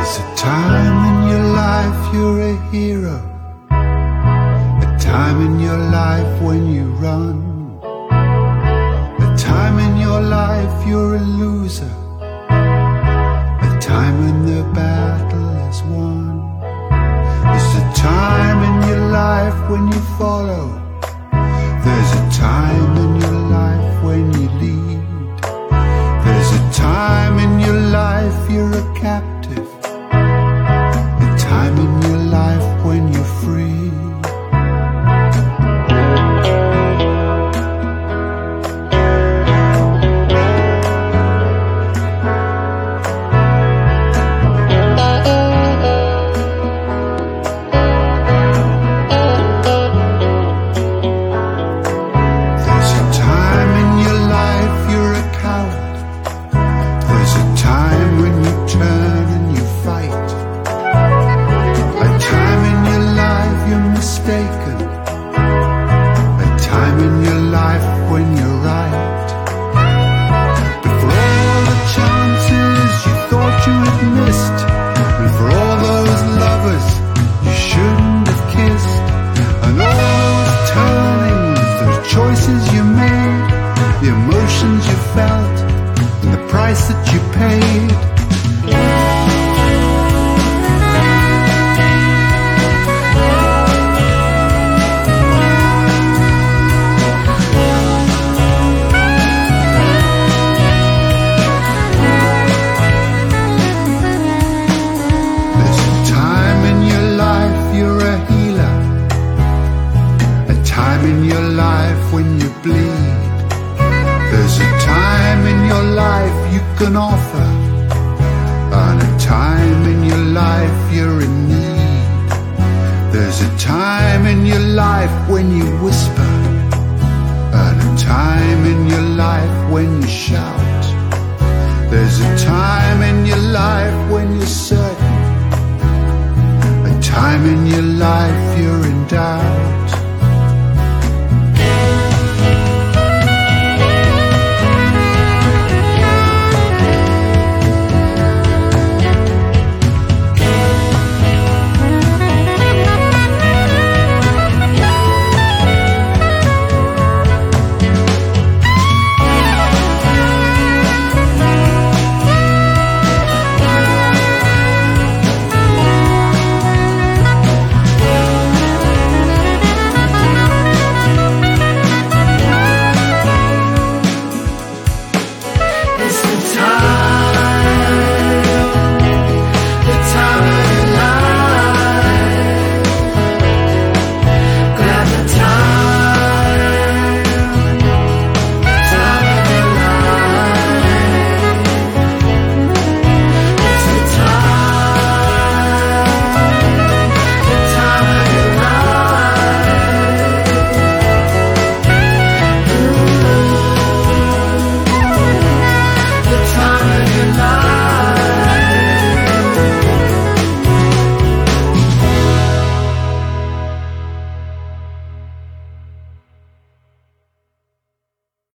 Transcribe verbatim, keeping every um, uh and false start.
There's a time in your life you're a hero, a time in your life when you run, a time in your life you're a loser, a time when the battle is won. There's a time in your life when you follow, there's a time in your life when you lead, there's a time in your life you're a captive, a time in your life when you're free. It's the time.